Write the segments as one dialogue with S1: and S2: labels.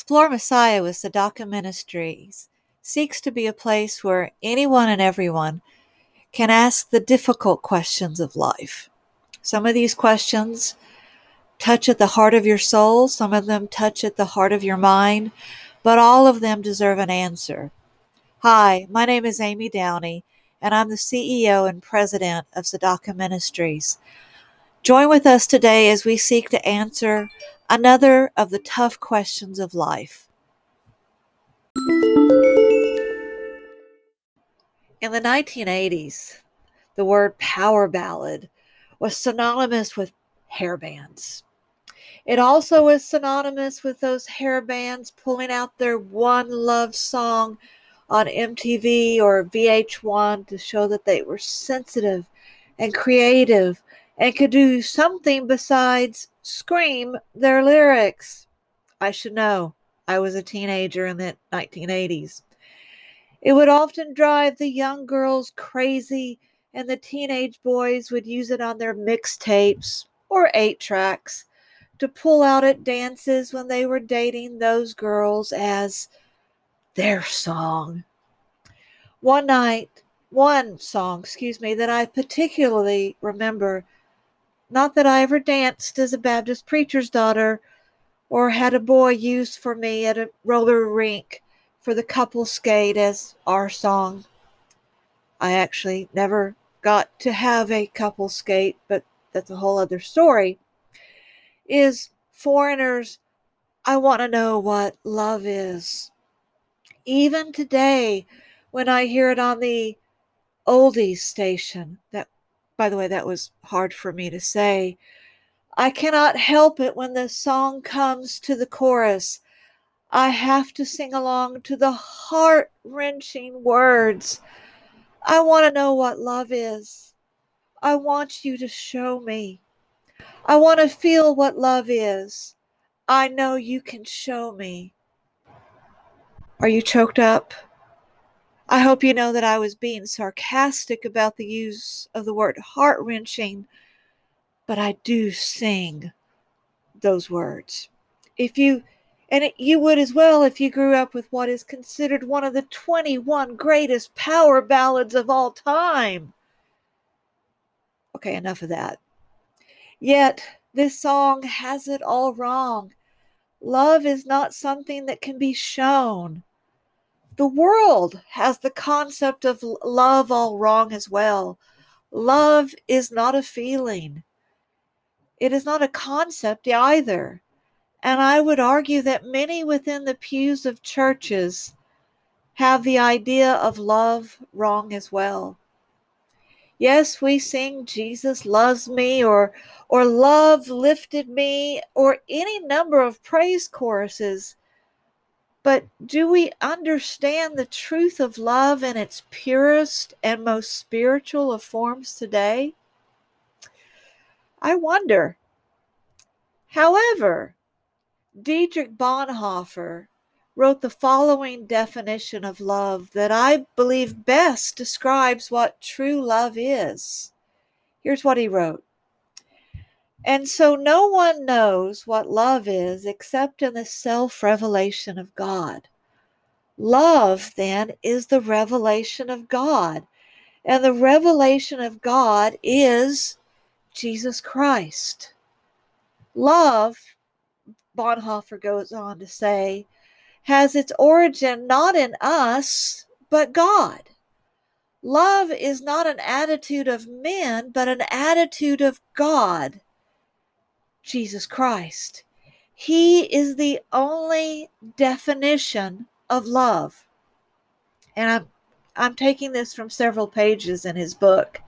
S1: Explore Messiah with Tzedakah Ministries seeks to be a place where anyone and everyone can ask the difficult questions of life. Some of these questions touch at the heart of your soul, some of them touch at the heart of your mind, but all of them deserve an answer. Hi, my name is Amy Downey, and I'm the CEO and President of Tzedakah Ministries. Join with us today as we seek to answer another of the tough questions of life. In the 1980s, the word power ballad was synonymous with hair bands. It also was synonymous with those hair bands pulling out their one love song on MTV or VH1 to show that they were sensitive and creative and could do something besides scream their lyrics. I should know. I was a teenager in the 1980s. It would often drive the young girls crazy, and the teenage boys would use it on their mixtapes or 8-tracks to pull out at dances when they were dating those girls as their song. One song, that I particularly remember, not that I ever danced as a Baptist preacher's daughter or had a boy use for me at a roller rink for the couple skate as our song. I actually never got to have a couple skate, but that's a whole other story, is Foreigner's I Want to Know What Love Is. Even today, when I hear it on the oldies station, that, by the way, that was hard for me to say, I cannot help it when the song comes to the chorus. I have to sing along to the heart-wrenching words. I want to know what love is. I want you to show me. I want to feel what love is. I know you can show me. Are you choked up? I hope you know that I was being sarcastic about the use of the word heart-wrenching, but I do sing those words. You would as well if you grew up with what is considered one of the 21 greatest power ballads of all time. Okay, enough of that. Yet, this song has it all wrong. Love is not something that can be shown. The world has the concept of love all wrong as well. Love is not a feeling. It is not a concept either. And I would argue that many within the pews of churches have the idea of love wrong as well. Yes, we sing Jesus loves me or love lifted me or any number of praise choruses. But do we understand the truth of love in its purest and most spiritual of forms today? I wonder. However, Dietrich Bonhoeffer wrote the following definition of love that I believe best describes what true love is. Here's what he wrote. And so no one knows what love is except in the self-revelation of God. Love, then, is the revelation of God. And the revelation of God is Jesus Christ. Love, Bonhoeffer goes on to say, has its origin not in us, but God. Love is not an attitude of men, but an attitude of God, Jesus Christ. He is the only definition of love. And I'm taking this from several pages in his book.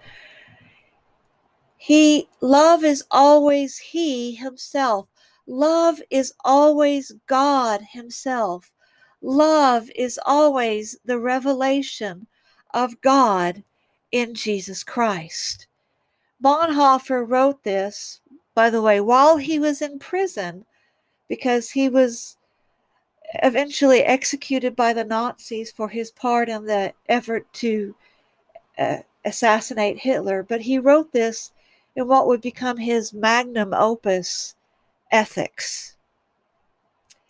S1: Love is always He Himself. Love is always God Himself. Love is always the revelation of God in Jesus Christ. Bonhoeffer wrote this, by the way, while he was in prison, because he was eventually executed by the Nazis for his part in the effort to assassinate Hitler. But he wrote this in what would become his magnum opus, Ethics.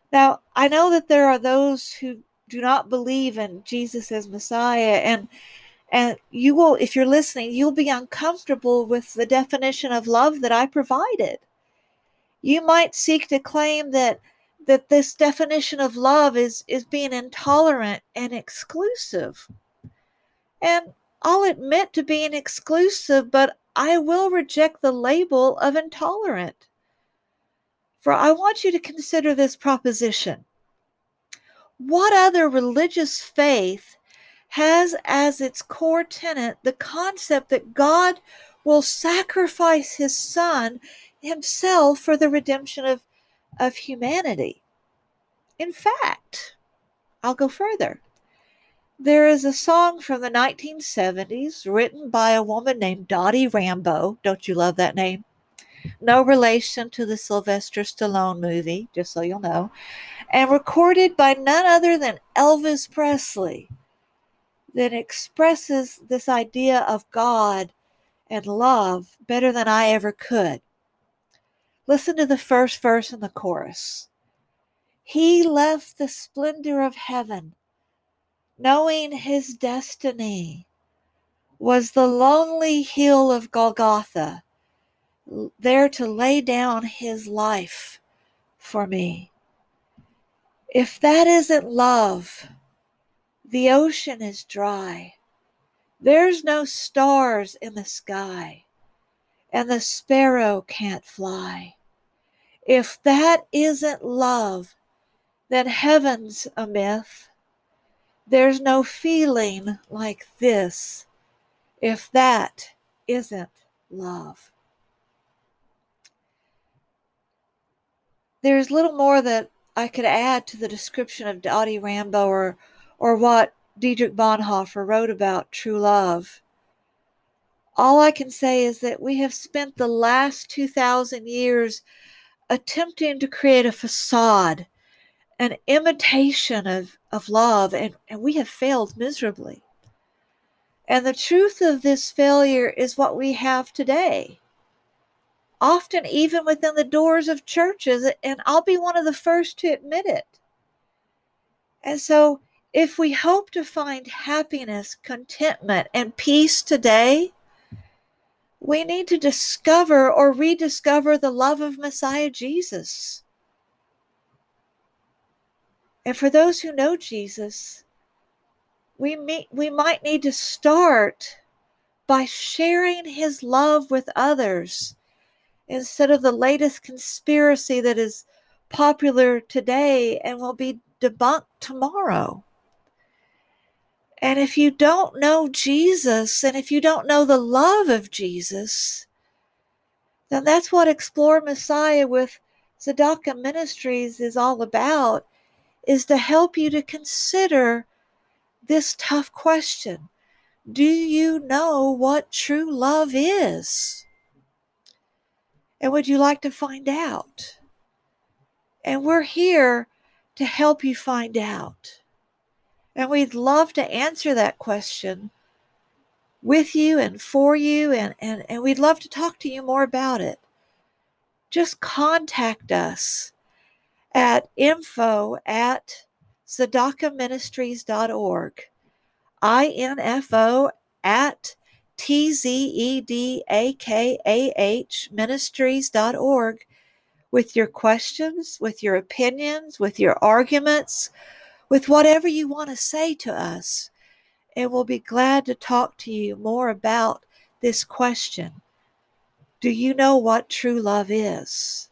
S1: Now, I know that there are those who do not believe in Jesus as Messiah, and you will, if you're listening, you'll be uncomfortable with the definition of love that I provided. You might seek to claim that this definition of love is being intolerant and exclusive. And I'll admit to being exclusive, but I will reject the label of intolerant. For I want you to consider this proposition. What other religious faith has as its core tenet the concept that God will sacrifice his Son himself for the redemption of humanity? In fact, I'll go further. There is a song from the 1970s written by a woman named Dottie Rambo. Don't you love that name? No relation to the Sylvester Stallone movie, just so you'll know. And recorded by none other than Elvis Presley, that expresses this idea of God and love better than I ever could. Listen to the first verse and the chorus. He left the splendor of heaven, knowing his destiny was the lonely hill of Golgotha, there to lay down his life for me. If that isn't love, the ocean is dry. There's no stars in the sky, and the sparrow can't fly. If that isn't love, then heaven's a myth. There's no feeling like this if that isn't love. There's little more that I could add to the description of Dottie Rambo or what Dietrich Bonhoeffer wrote about true love. All I can say is that we have spent the last 2,000 years attempting to create a facade, an imitation of love, and we have failed miserably. And the truth of this failure is what we have today, often even within the doors of churches, and I'll be one of the first to admit it. And so, if we hope to find happiness, contentment, and peace today, we need to discover or rediscover the love of Messiah Jesus. And for those who know Jesus, we might need to start by sharing his love with others instead of the latest conspiracy that is popular today and will be debunked tomorrow. And if you don't know Jesus, and if you don't know the love of Jesus, then that's what Explore Messiah with Tzedakah Ministries is all about, is to help you to consider this tough question. Do you know what true love is? And would you like to find out? And we're here to help you find out. And we'd love to answer that question with you and for you, and we'd love to talk to you more about it. Just contact us at info@tzedakahministries.org, info@tzedakah ministries.org, with your questions, with your opinions, with your arguments, with whatever you want to say to us. And we'll be glad to talk to you more about this question. Do you know what true love is?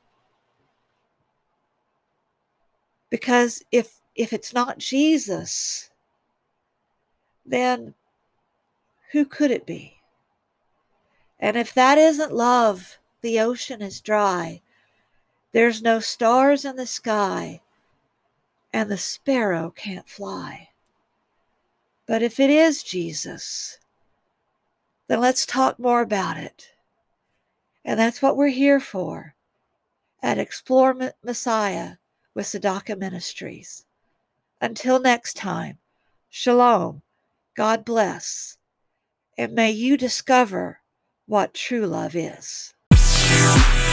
S1: Because if it's not Jesus, then who could it be? And if that isn't love, the ocean is dry. There's no stars in the sky, and the sparrow can't fly. But if it is Jesus, then let's talk more about it. And that's what we're here for at Explore Messiah with Tzedakah Ministries. Until next time, shalom, God bless, and may you discover what true love is.